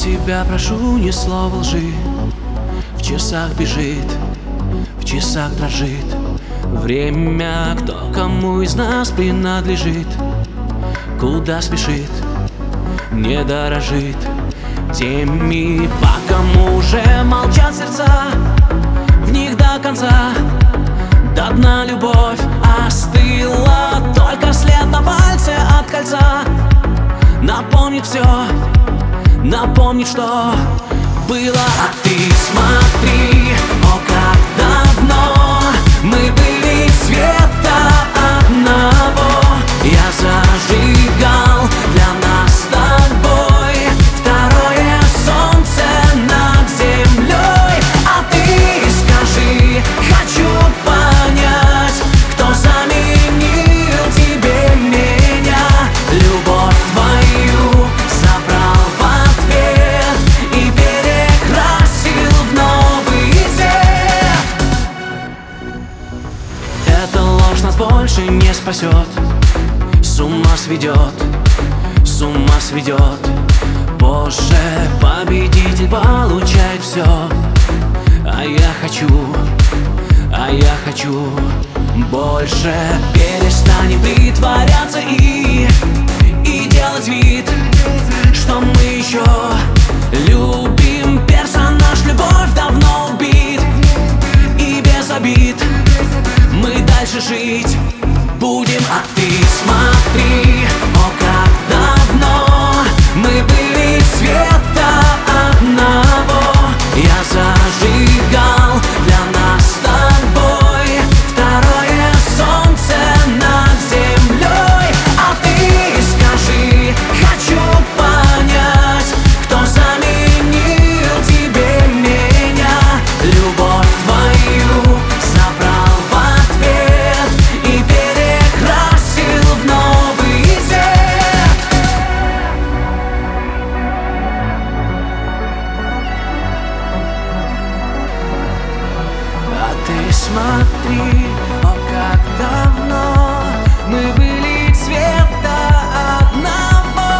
тебя прошу, ни слова лжи. В часах бежит, в часах дрожит время, кто кому из нас принадлежит. Куда спешит, не дорожит теми, по кому уже молчат сердца. В них до конца, до дна любовь остыла. Только след на пальце от кольца напомнит все, напомнит, что было. А ты смотри, о, как давно мы были света одного. Я зажигал для нас с тобой второе солнце над землей. А ты скажи, хочу понять, кто заменил тебе меня. Любовь твою забрал в ответ и перекрасил в новый цвет. Эта ложь нас больше не спасет, с ума сведет, с ума сведет. Позже победитель получает все. А я хочу больше. Перестанем притворяться и делать вид, что мы еще любим. Персонаж любовь давно убит, и без обид мы дальше жить будем. А ты смотри, о, как давно мы были света одного. Я зажигал для нас с тобой второе солнце над землей. А ты скажи, хочу понять, кто заменил тебе меня. Любовь твою забрал в ответ и перекрасил в новый цвет. А ты смотри, о, как давно мы были цвета одного.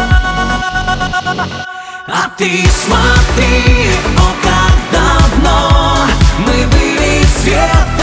А ты смотри, о, как давно мы были цвета